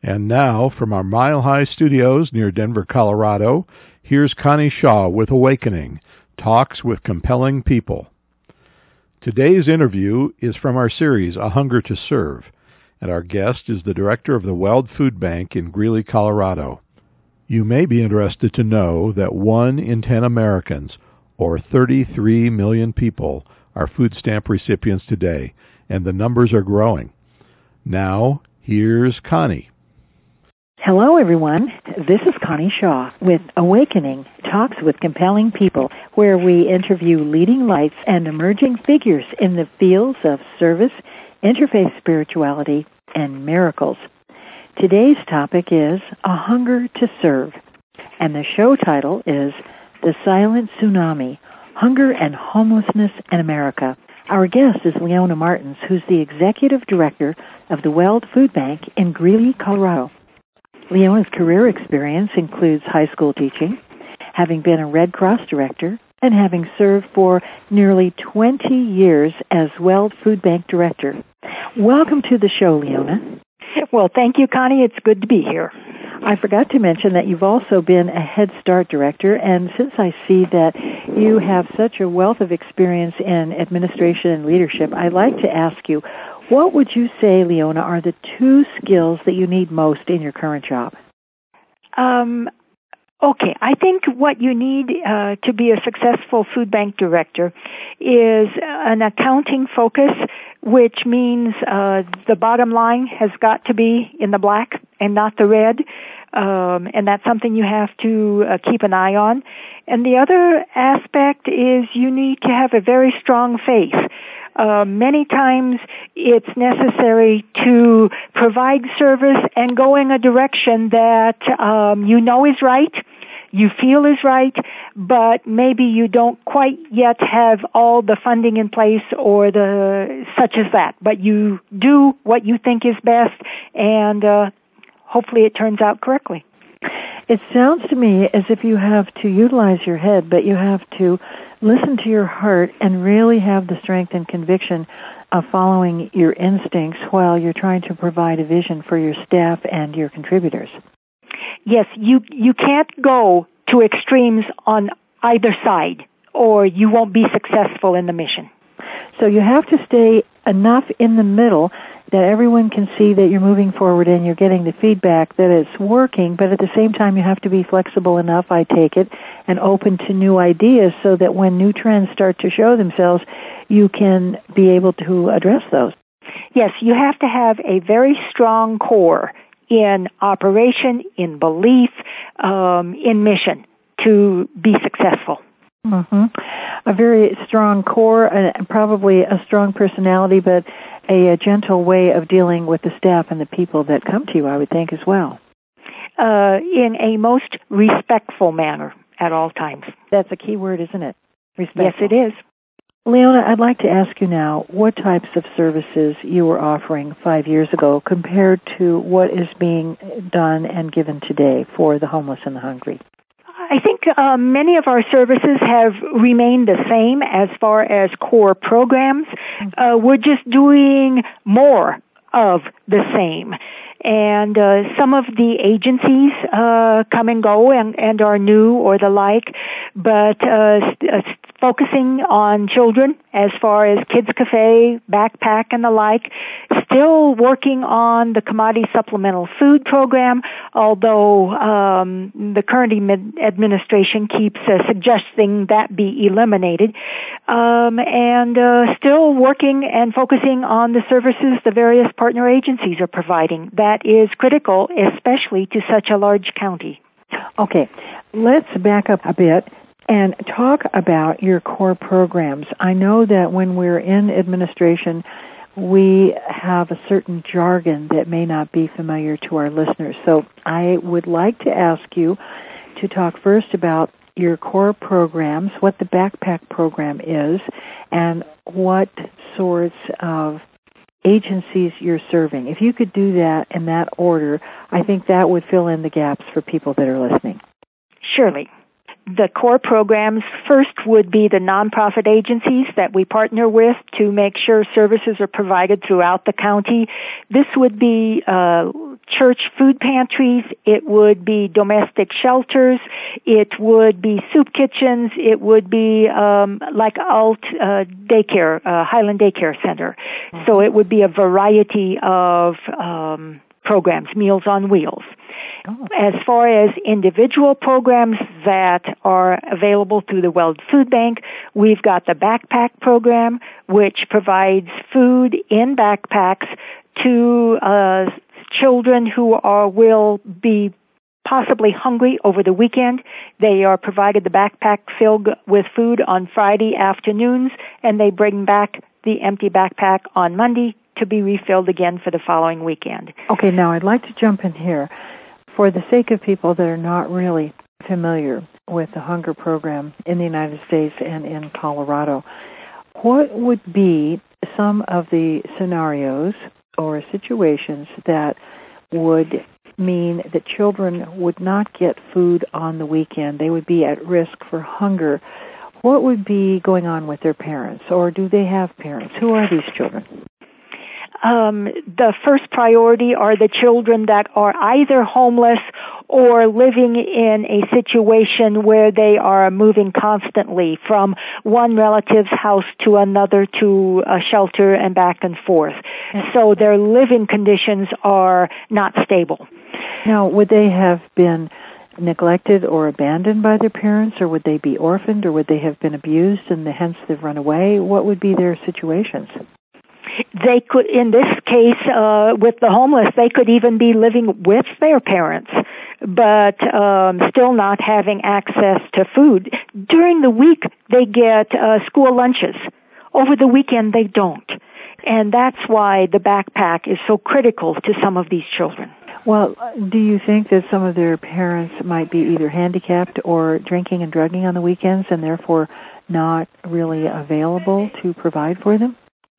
And now, from our Mile High studios near Denver, Colorado, here's Connie Shaw with Awakening, Talks with Compelling People. Today's interview is from our series, A Hunger to Serve, and our guest is the director of the Weld Food Bank in Greeley, Colorado. You may be interested to know that 1 in 10 Americans, or 33 million people, are food stamp recipients today, and the numbers are growing. Now, here's Connie. Hello, everyone. This is Connie Shaw with Awakening, Talks with Compelling People, where we interview leading lights and emerging figures in the fields of service, interfaith spirituality, and miracles. Today's topic is A Hunger to Serve, and the show title is The Silent Tsunami, Hunger and Homelessness in America. Our guest is Leona Martins, who's the Executive Director of the Weld Food Bank in Greeley, Colorado. Leona's career experience includes high school teaching, having been a Red Cross director, and having served for nearly 20 years as Weld Food Bank director. Welcome to the show, Leona. Well, thank you, Connie. It's good to be here. I forgot to mention that you've also been a Head Start director, and since I see that you have such a wealth of experience in administration and leadership, I'd like to ask you, what would you say, Leona, are the 2 skills that you need most in your current job? Okay, I think what you need to be a successful food bank director is an accounting focus, which means the bottom line has got to be in the black and not the red, and that's something you have to keep an eye on. And the other aspect is you need to have a very strong faith. Many times it's necessary to provide service and go in a direction that you know is right, you feel is right, but maybe you don't quite yet have all the funding in place or the such as that. But you do what you think is best, and hopefully it turns out correctly. It sounds to me as if you have to utilize your head, but you have to listen to your heart and really have the strength and conviction of following your instincts while you're trying to provide a vision for your staff and your contributors. Yes, you can't go to extremes on either side, or you won't be successful in the mission. So you have to stay enough in the middle that everyone can see that you're moving forward and you're getting the feedback that it's working, but at the same time you have to be flexible enough, I take it, and open to new ideas so that when new trends start to show themselves, you can be able to address those. Yes, you have to have a very strong core in operation, in belief, in mission to be successful. Mm-hmm. A very strong core and probably a strong personality, but a gentle way of dealing with the staff and the people that come to you, I would think, as well. In a most respectful manner at all times. That's a key word, isn't it? Respectful. Yes, it is. Leona, I'd like to ask you now what types of services you were offering 5 years ago compared to what is being done and given today for the homeless and the hungry. I think many of our services have remained the same as far as core programs. We're just doing more of the same. And some of the agencies come and go and are new or the like, but focusing on children as far as Kids Cafe, Backpack, and the like. Still working on the commodity supplemental food program, although the current administration keeps suggesting that be eliminated. And still working and focusing on the services the various partner agencies are providing. That is critical, especially to such a large county. Okay, let's back up a bit and talk about your core programs. I know that when we're in administration, we have a certain jargon that may not be familiar to our listeners. So I would like to ask you to talk first about your core programs, what the Backpack program is, and what sorts of agencies you're serving. If you could do that in that order, I think that would fill in the gaps for people that are listening. Surely. The core programs first would be the nonprofit agencies that we partner with to make sure services are provided throughout the county. This would be church food pantries, it would be domestic shelters, it would be soup kitchens, it would be like daycare, Highland Daycare Center. Mm-hmm. So it would be a variety of programs, Meals on Wheels. Oh. As far as individual programs that are available through the World Food Bank, we've got the backpack program, which provides food in backpacks to children who will be possibly hungry over the weekend. They are provided the backpack filled with food on Friday afternoons, and they bring back the empty backpack on Monday to be refilled again for the following weekend. Okay, now I'd like to jump in here. For the sake of people that are not really familiar with the hunger program in the United States and in Colorado, what would be some of the scenarios or situations that would mean that children would not get food on the weekend? They would be at risk for hunger. What would be going on with their parents, or do they have parents? Who are these children? The first priority are the children that are either homeless or living in a situation where they are moving constantly from one relative's house to another to a shelter and back and forth. So their living conditions are not stable. Now, would they have been neglected or abandoned by their parents, or would they be orphaned, or would they have been abused and hence they've run away? What would be their situations? They could, in this case, with the homeless, they could even be living with their parents, but still not having access to food. During the week, they get school lunches. Over the weekend, they don't. And that's why the backpack is so critical to some of these children. Well, do you think that some of their parents might be either handicapped or drinking and drugging on the weekends and therefore not really available to provide for them?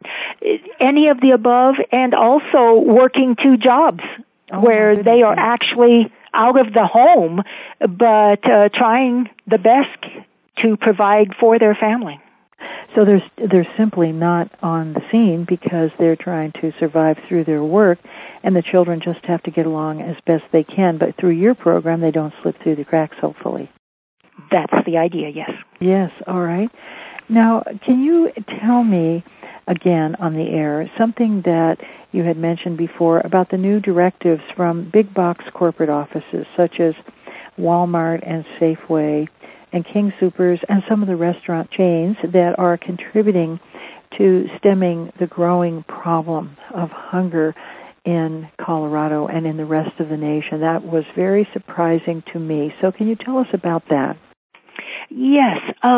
Any of the above, and also working two jobs where they are actually out of the home, but trying the best to provide for their family. So they're simply not on the scene because they're trying to survive through their work, and the children just have to get along as best they can. But through your program, they don't slip through the cracks, hopefully. That's the idea, yes. Yes, all right. Now, can you tell me, again on the air, something that you had mentioned before about the new directives from big box corporate offices such as Walmart and Safeway and King Soopers and some of the restaurant chains that are contributing to stemming the growing problem of hunger in Colorado and in the rest of the nation? That was very surprising to me. So can you tell us about that? Yes,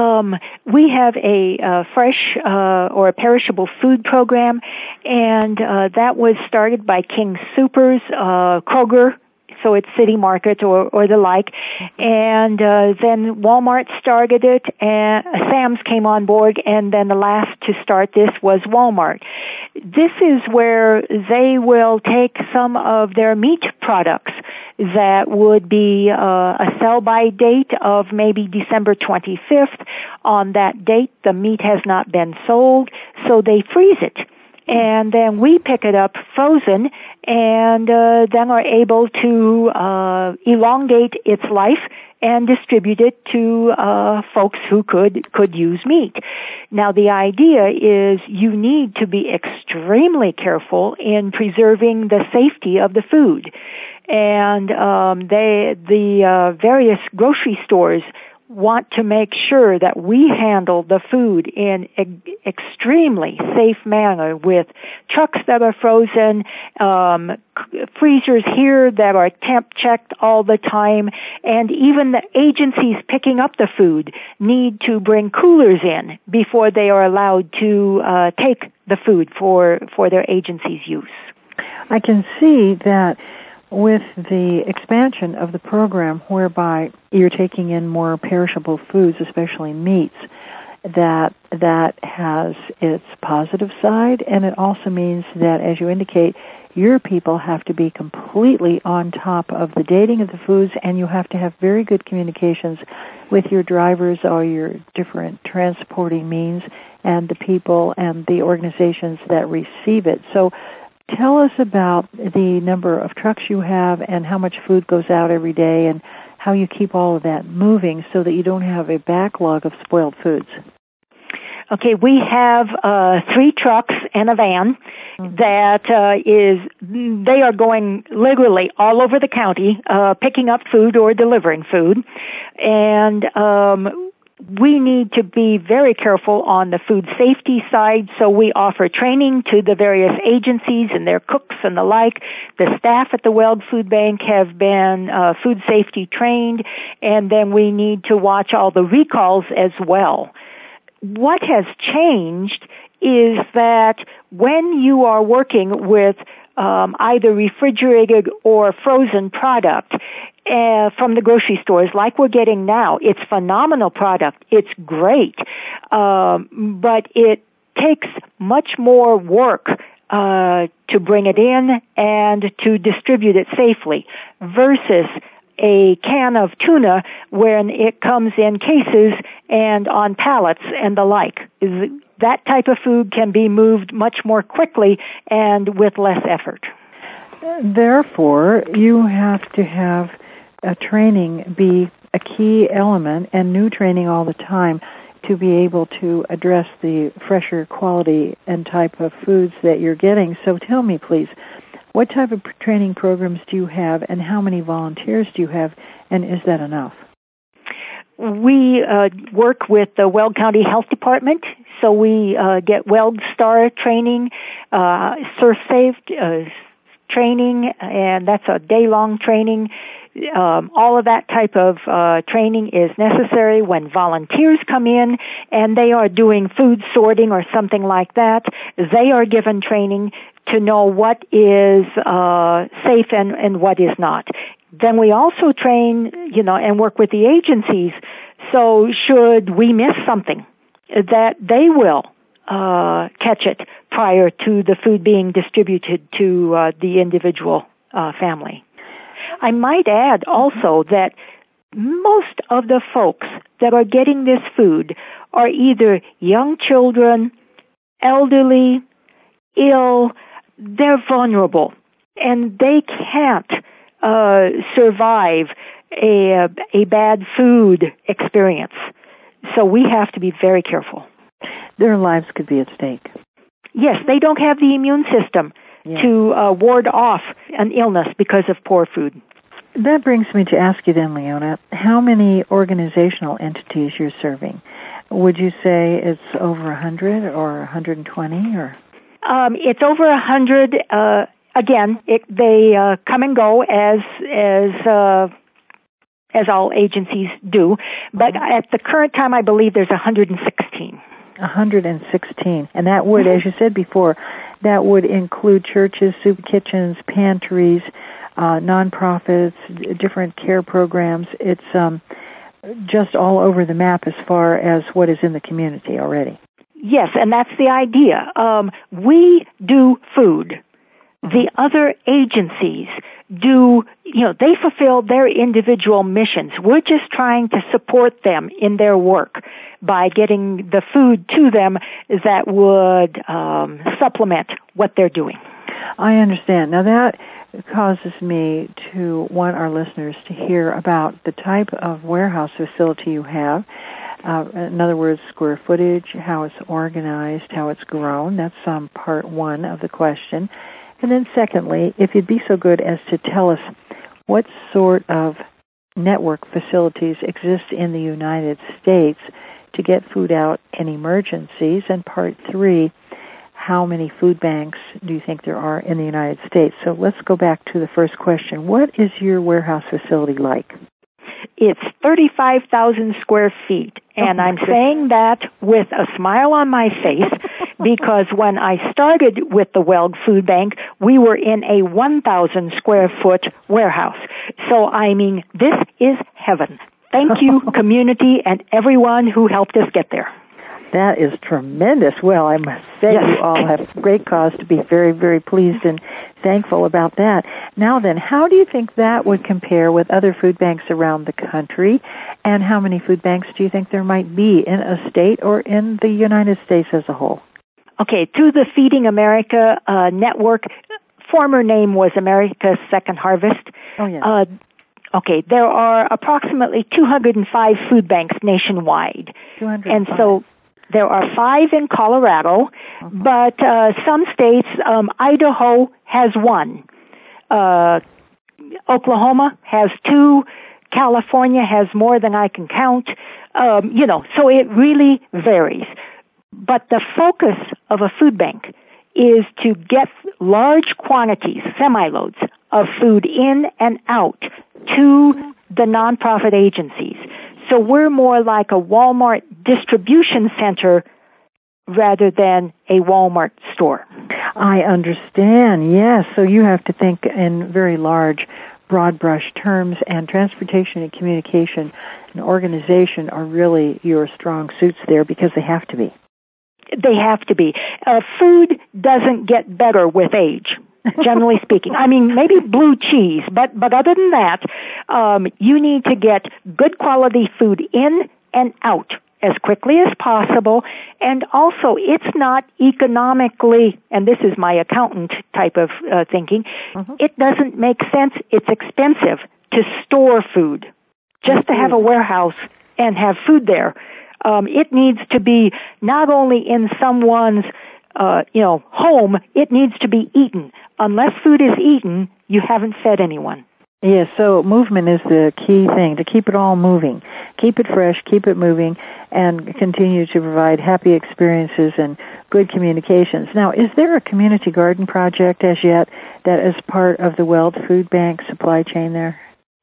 we have a fresh or a perishable food program, and that was started by King Soopers, Kroger, so it's City Market or the like, and then Walmart started it, and Sam's came on board, and then the last to start this was Walmart. This is where they will take some of their meat products that would be a sell-by date of maybe December 25th. On that date, the meat has not been sold, so they freeze it. And then we pick it up frozen and then are able to elongate its life and distribute it to folks who could use meat. Now, the idea is you need to be extremely careful in preserving the safety of the food. And the various grocery stores want to make sure that we handle the food in extremely safe manner with trucks that are frozen, freezers here that are temp checked all the time, and even the agencies picking up the food need to bring coolers in before they are allowed to take the food for their agency's use. I can see that with the expansion of the program whereby you're taking in more perishable foods, especially meats, that has its positive side, and it also means that, as you indicate, your people have to be completely on top of the dating of the foods, and you have to have very good communications with your drivers or your different transporting means and the people and the organizations that receive it. So Tell us about the number of trucks you have and how much food goes out every day and how you keep all of that moving so that you don't have a backlog of spoiled foods. Okay, we have 3 trucks and a van that they are going literally all over the county, picking up food or delivering food. And we need to be very careful on the food safety side, so we offer training to the various agencies and their cooks and the like. The staff at the Weld Food Bank have been food safety trained, and then we need to watch all the recalls as well. What has changed is that when you are working with either refrigerated or frozen product from the grocery stores like we're getting now, it's phenomenal product. It's great. But it takes much more work to bring it in and to distribute it safely versus a can of tuna when it comes in cases and on pallets and the like. That type of food can be moved much more quickly and with less effort. Therefore, you have to have training be a key element and new training all the time to be able to address the fresher quality and type of foods that you're getting. So tell me, please, what type of training programs do you have and how many volunteers do you have, and is that enough? We work with the Weld County Health Department, so we get Weld Star training, SurfSafe training, and that's a day-long training. All of that type of training is necessary when volunteers come in and they are doing food sorting or something like that. They are given training to know what is safe and what is not. Then we also train, and work with the agencies. So should we miss something, that they will catch it prior to the food being distributed to the individual family. I might add also that most of the folks that are getting this food are either young children, elderly, ill. They're vulnerable, and they can't survive a bad food experience. So we have to be very careful. Their lives could be at stake. Yes, they don't have the immune system to ward off an illness because of poor food. That brings me to ask you then, Leona, how many organizational entities you're serving? Would you say it's over 100 or 120 or? It's over 100. Again, they come and go as all agencies do. But at the current time, I believe there's 116. 116. And that would, as you said before, that would include churches, soup kitchens, pantries, nonprofits, different care programs. It's just all over the map as far as what is in the community already. Yes, and that's the idea. We do food. The other agencies do, they fulfill their individual missions. We're just trying to support them in their work by getting the food to them that would supplement what they're doing. I understand. Now that causes me to want our listeners to hear about the type of warehouse facility you have. In other words, square footage, how it's organized, how it's grown. That's part one of the question. And then secondly, if you'd be so good as to tell us what sort of network facilities exist in the United States to get food out in emergencies. And part three, how many food banks do you think there are in the United States? So let's go back to the first question. What is your warehouse facility like? It's 35,000 square feet, and I'm saying that with a smile on my face because when I started with the Weld Food Bank, we were in a 1,000 square foot warehouse. So, this is heaven. Thank you, community, and everyone who helped us get there. That is tremendous. Well, I must say you all have great cause to be very, very pleased and thankful about that. Now then, how do you think that would compare with other food banks around the country? And how many food banks do you think there might be in a state or in the United States as a whole? Okay, through the Feeding America network, former name was America's Second Harvest. Oh, yes. Okay, there are approximately 205 food banks nationwide. 205. And so there are 5 in Colorado, but some states, Idaho has 1. Oklahoma has 2. California has more than I can count. So it really varies. But the focus of a food bank is to get large quantities, semi-loads, of food in and out to the nonprofit agencies. So we're more like a Walmart distribution center rather than a Walmart store. I understand, yes. So you have to think in very large, broad brush terms, and transportation and communication and organization are really your strong suits there because they have to be. They have to be. Food doesn't get better with age, generally speaking. I mean, maybe blue cheese, but other than that, you need to get good quality food in and out as quickly as possible. And also, it's not economically, and this is my accountant type of thinking, it doesn't make sense. It's expensive to store food, just to have a warehouse and have food there. It needs to be not only in someone's, home, it needs to be eaten. Unless food is eaten, you haven't fed anyone. Yes, so movement is the key thing, to keep it all moving. Keep it fresh, keep it moving, and continue to provide happy experiences and good communications. Now, is there a community garden project as yet that is part of the Weld Food Bank supply chain there?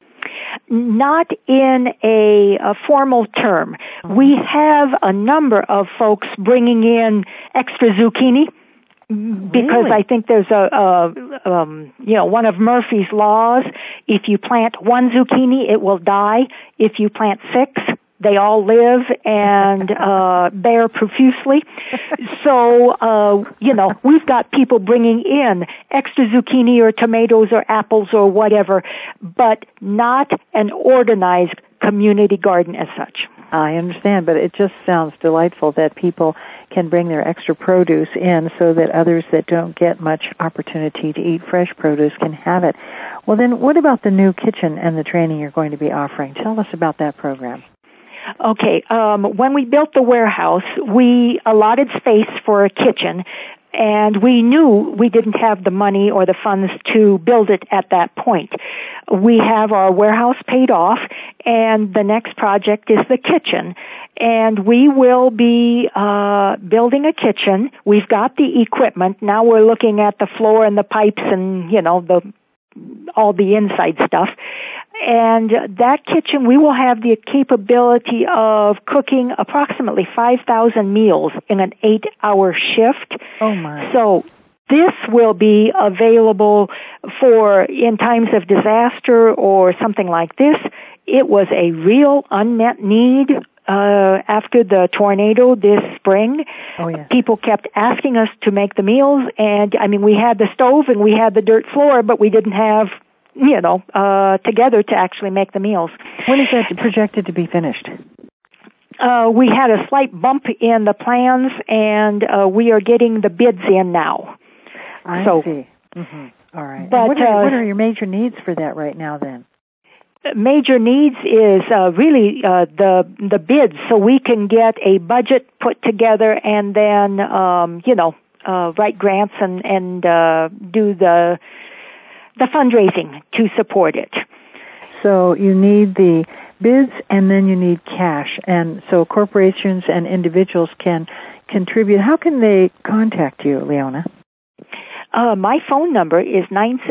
Not in a formal term. We have a number of folks bringing in extra zucchini because I think there's one of Murphy's laws. If you plant 1 zucchini, it will die. If you plant 6, they all live and bear profusely. So, we've got people bringing in extra zucchini or tomatoes or apples or whatever, but not an organized community garden as such. I understand, but it just sounds delightful that people can bring their extra produce in so that others that don't get much opportunity to eat fresh produce can have it. Well, then what about the new kitchen and the training you're going to be offering? Tell us about that program. Okay, when we built the warehouse, we allotted space for a kitchen, and we knew we didn't have the money or the funds to build it at that point. We have our warehouse paid off, and the next project is the kitchen. And we will be building a kitchen. We've got the equipment. Now we're looking at the floor and the pipes and, all the inside stuff. And that kitchen, we will have the capability of cooking approximately 5,000 meals in an 8-hour shift. Oh, my. So this will be available for in times of disaster or something like this. It was a real unmet need after the tornado this spring. Oh, yes. People kept asking us to make the meals, and, we had the stove and we had the dirt floor, but we didn't have together to actually make the meals. When is that projected to be finished? We had a slight bump in the plans, and we are getting the bids in now. I see. Mm-hmm. All right. But, what are your major needs for that right now, then? Major needs is really the bids, so we can get a budget put together and then, write grants and do the fundraising to support it. So you need the bids and then you need cash. And so corporations and individuals can contribute. How can they contact you, Leona? My phone number is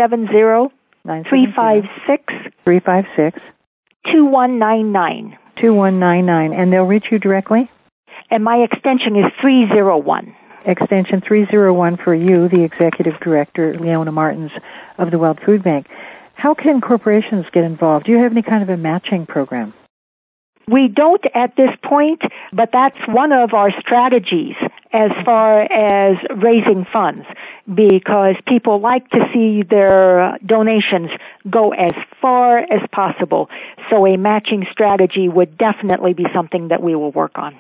970-356-2199. 2199. And they'll reach you directly? And my extension is 301. Extension 301 for you, the Executive Director, Leona Martins of the Weld Food Bank. How can corporations get involved? Do you have any kind of a matching program? We don't at this point, but that's one of our strategies as far as raising funds, because people like to see their donations go as far as possible. So a matching strategy would definitely be something that we will work on.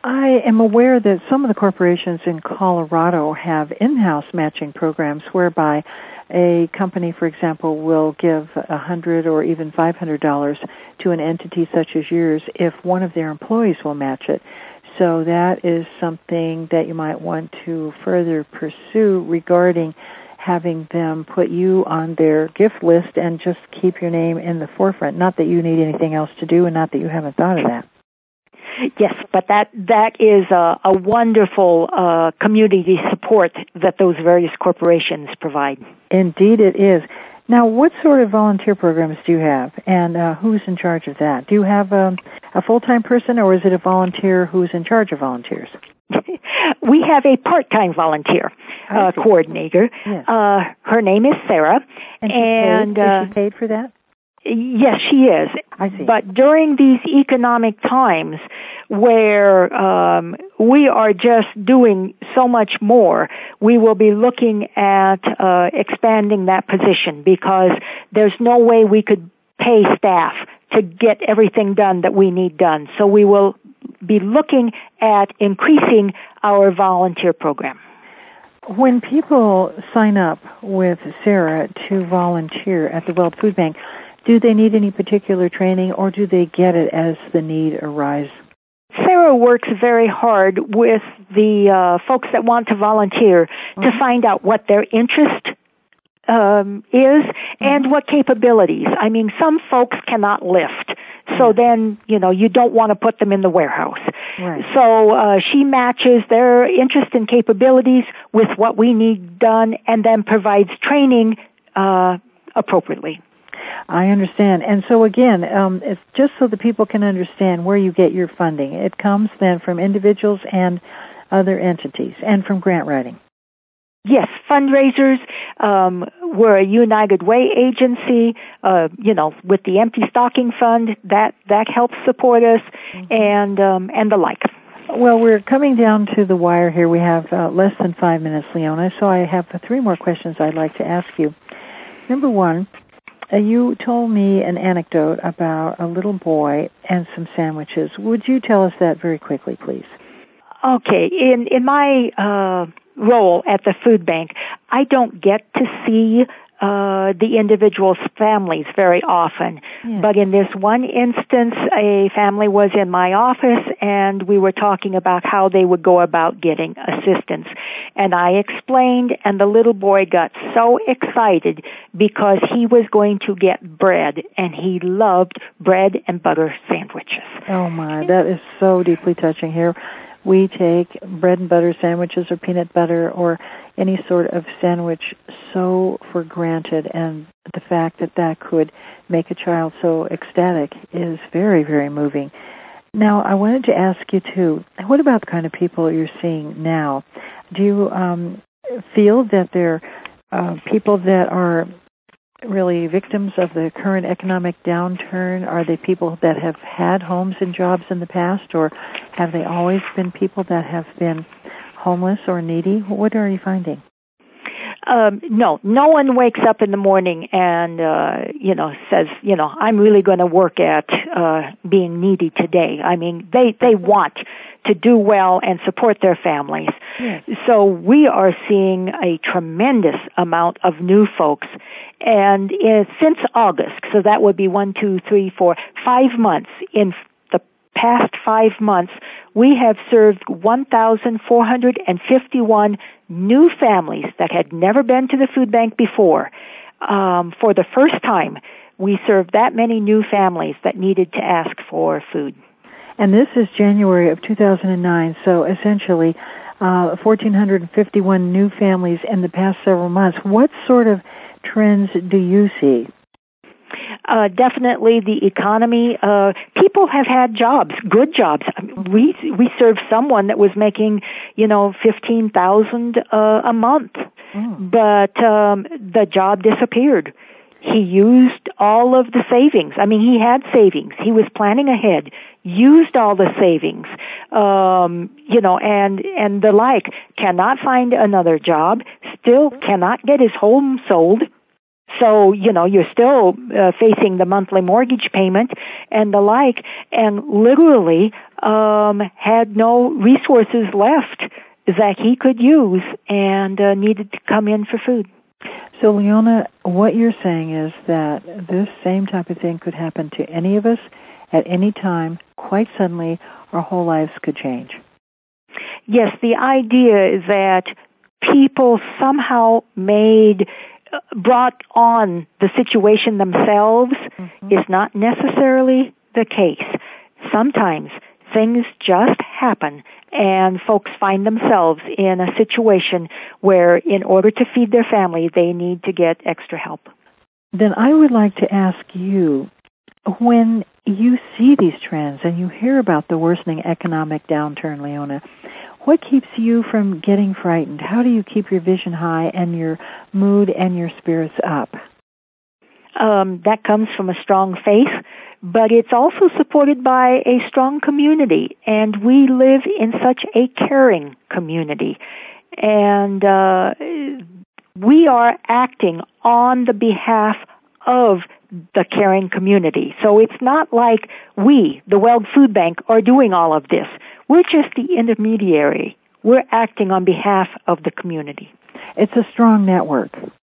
I am aware that some of the corporations in Colorado have in-house matching programs whereby a company, for example, will give $100 or even $500 to an entity such as yours if one of their employees will match it. So that is something that you might want to further pursue regarding having them put you on their gift list and just keep your name in the forefront. Not that you need anything else to do and not that you haven't thought of that. Yes, but that is a wonderful community support that those various corporations provide. Indeed it is. Now, what sort of volunteer programs do you have, and who's in charge of that? Do you have a full-time person, or is it a volunteer who's in charge of volunteers? We have a part-time volunteer coordinator. Yes. Her name is Sarah. And is she paid for that? Yes, she is. I see. But during these economic times where we are just doing so much more, we will be looking at expanding that position because there's no way we could pay staff to get everything done that we need done. So we will be looking at increasing our volunteer program. When people sign up with Sarah to volunteer at the Weld Food Bank, do they need any particular training, or do they get it as the need arises? Sarah works very hard with the folks that want to volunteer to find out what their interest is and what capabilities. I mean, some folks cannot lift, so then, you don't want to put them in the warehouse. Right. So she matches their interest and capabilities with what we need done and then provides training appropriately. I understand. And so again, it's just so that people can understand where you get your funding. It comes then from individuals and other entities and from grant writing. Yes, fundraisers. We're a United Way agency, with the Empty Stocking Fund, that helps support us, and the like. Well, we're coming down to the wire here. We have less than 5 minutes, Leona, so I have 3 more questions I'd like to ask you. Number one, you told me an anecdote about a little boy and some sandwiches. Would you tell us that very quickly, please? Okay. In my role at the food bank, I don't get to see the individual's families very often. Yes. But in this one instance, a family was in my office and we were talking about how they would go about getting assistance. And I explained, and the little boy got so excited because he was going to get bread, and he loved bread and butter sandwiches. Oh my, that is so deeply touching here. We take bread and butter sandwiches or peanut butter or any sort of sandwich so for granted, and the fact that could make a child so ecstatic is very, very moving. Now, I wanted to ask you, too, what about the kind of people you're seeing now? Do you feel that they're people that are really victims of the current economic downturn? Are they people that have had homes and jobs in the past, or have they always been people that have been homeless or needy? What are you finding? No one wakes up in the morning and, says, I'm really going to work at being needy today. I mean, they want to do well and support their families. Yes. So we are seeing a tremendous amount of new folks. And since August, so that would be 5 months. In the past 5 months, we have served 1,451 new families that had never been to the food bank before. For the first time, we served that many new families that needed to ask for food. And this is January of 2009, so essentially 1,451 new families in the past several months. What sort of trends do you see? Definitely the economy. People have had jobs, good jobs. I mean, we served someone that was making, $15,000 a month, but the job disappeared. He used all of the savings. I mean, he had savings. He was planning ahead, used all the savings, and the like. Cannot find another job, still cannot get his home sold. So, you're still facing the monthly mortgage payment and the like, and literally had no resources left that he could use and needed to come in for food. So, Leona, what you're saying is that this same type of thing could happen to any of us at any time. Quite suddenly, our whole lives could change. Yes, the idea is that people somehow brought on the situation themselves is not necessarily the case. Sometimes things just happen and folks find themselves in a situation where in order to feed their family, they need to get extra help. Then I would like to ask you, when you see these trends and you hear about the worsening economic downturn, Leona, what keeps you from getting frightened? How do you keep your vision high and your mood and your spirits up? That comes from a strong faith, but it's also supported by a strong community, and we live in such a caring community. And we are acting on the behalf of the caring community. So it's not like we, the World Food Bank, are doing all of this. We're just the intermediary. We're acting on behalf of the community. It's a strong network.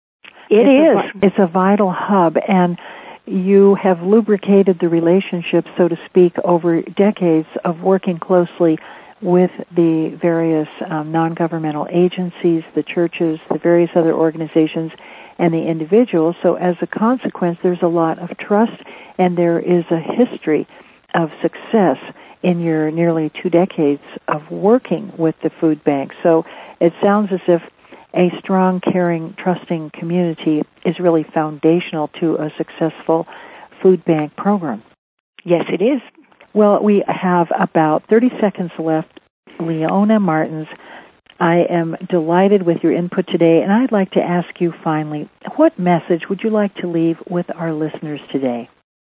It's a vital hub, and you have lubricated the relationship, so to speak, over decades of working closely with the various non-governmental agencies, the churches, the various other organizations, and the individuals. So as a consequence, there's a lot of trust, and there is a history of success in your nearly 2 decades of working with the food bank. So it sounds as if a strong, caring, trusting community is really foundational to a successful food bank program. Yes, it is. Well, we have about 30 seconds left. Leona Martins, I am delighted with your input today, and I'd like to ask you finally, what message would you like to leave with our listeners today?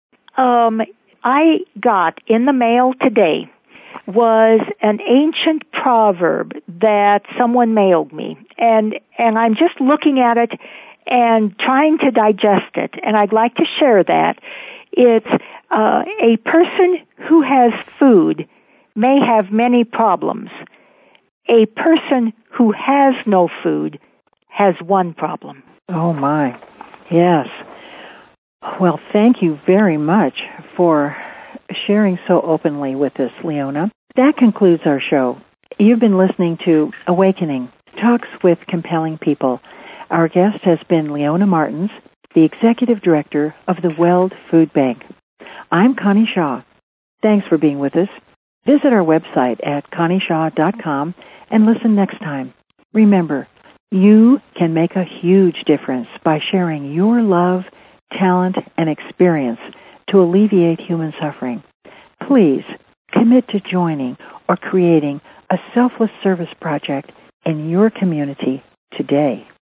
I got in the mail today was an ancient proverb that someone mailed me, and I'm just looking at it and trying to digest it, and I'd like to share that. It's a person who has food may have many problems. A person who has no food has one problem. Oh, my. Yes. Well, thank you very much for sharing so openly with us, Leona. That concludes our show. You've been listening to Awakening, Talks with Compelling People. Our guest has been Leona Martins, the Executive Director of the World Food Bank. I'm Connie Shaw. Thanks for being with us. Visit our website at connieshaw.com and listen next time. Remember, you can make a huge difference by sharing your love, talent, and experience to alleviate human suffering. Please commit to joining or creating a selfless service project in your community today.